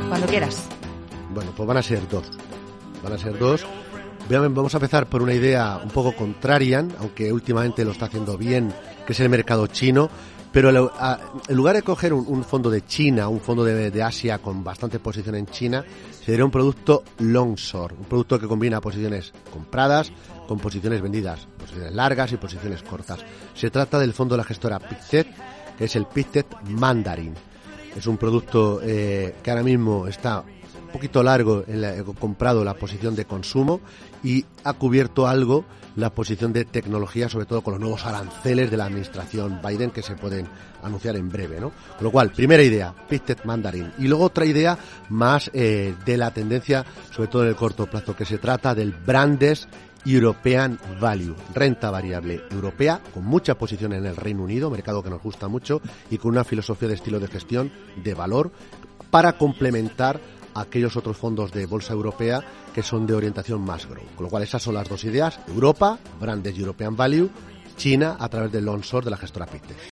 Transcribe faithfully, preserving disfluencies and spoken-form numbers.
Cuando quieras. Bueno, pues van a ser dos. Van a ser dos. Vamos a empezar por una idea un poco contrarian, aunque últimamente lo está haciendo bien, que es el mercado chino. Pero en lugar de coger un, un fondo de China, un fondo de, de Asia con bastante posición en China, sería un producto long short, un producto que combina posiciones compradas con posiciones vendidas, posiciones largas y posiciones cortas. Se trata del fondo de la gestora Pictet, que es el Pictet Mandarin. Es un producto eh, que ahora mismo está un poquito largo, en la, he comprado la posición de consumo y ha cubierto algo la posición de tecnología, sobre todo con los nuevos aranceles de la administración Biden que se pueden anunciar en breve, ¿no? Con lo cual, primera idea, Pictet Mandarin. Y luego otra idea más eh, de la tendencia, sobre todo en el corto plazo, que se trata del Brandes European Value, renta variable europea, con mucha posición en el Reino Unido, mercado que nos gusta mucho, y con una filosofía de estilo de gestión de valor para complementar aquellos otros fondos de bolsa europea que son de orientación más grow. Con lo cual esas son las dos ideas: Europa, Brandes European Value, China a través del long short de la gestora Pictet.